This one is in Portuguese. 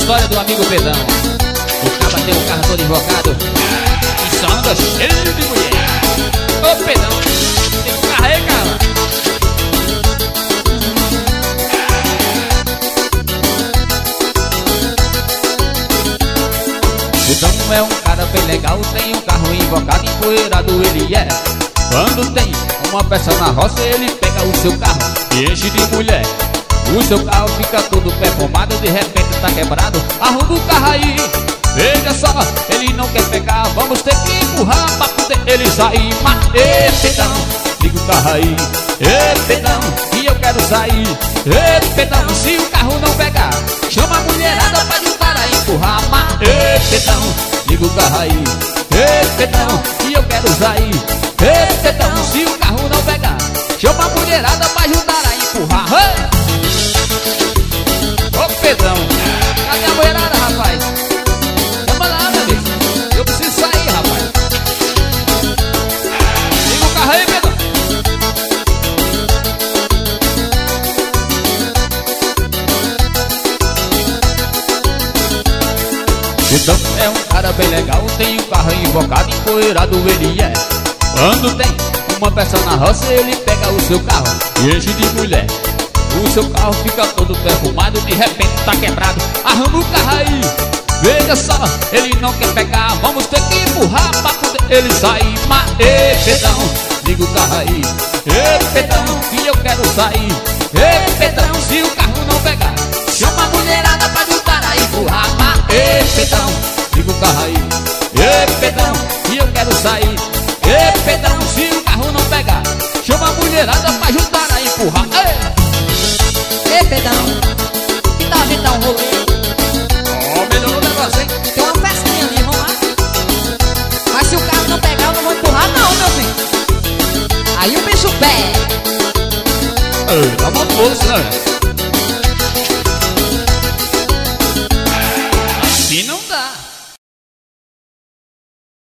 história do amigo Pedão. O cara tem um carro todo invocado e só anda cheio de mulher. Ô Pedão, tem um carro aí, cara? Pedão é um cara bem legal, tem um carro invocado, empoeirado ele é. Quando tem uma peça na roça, ele pega o seu carro e enche de mulher. O seu carro fica todo perfumado, de repente tá quebrado. Arruma o carro aí, veja só, ele não quer pegar, vamos ter que empurrar pra poder ele sair. Mas, ê Pedão, liga o carro aí. Ê Pedão, que eu quero sair. Ê Pedão, se o carro não pegar, chama a mulherada pra ajudar a empurrar. Mas, ê Pedão, liga o carro aí. Ê Pedão, que eu quero sair. Ê Pedão, se o carro não pegar, chama a mulherada pra ajudar a empurrar. Hey! Ô Pedão, cadê a mulherada, rapaz? Chama lá, meu amigo, eu preciso sair, rapaz. Liga o carro aí, Pedão. Pedão é um cara bem legal, tem um carro invocado, empoeirado ele é. Quando tem uma peça na roça, ele pega o seu carro e enche de mulher. O seu carro fica todo perfumado, de repente tá quebrado. Arruma o carro aí, veja só, ele não quer pegar, vamos ter que empurrar pra poder ele sair. Mas, ê Pedão, liga o carro aí. Ê Pedão, que eu quero sair. Ê Pedão, se o carro não pegar, chama a mulherada pra ajudar a empurrar. Mas, ê Pedão, liga o carro aí. Ê Pedão, que eu quero sair. Ê Pedão, se o carro não pegar, chama a mulherada pra ajudar a empurrar. Ei Pedão, que tal a gente dar um rolê? Ó, melhorou o negócio, hein? Tem uma festinha ali, vamos lá. Mas se o carro não pegar, eu não vou empurrar não, meu filho. Aí o bicho pega. Tá uma força, né?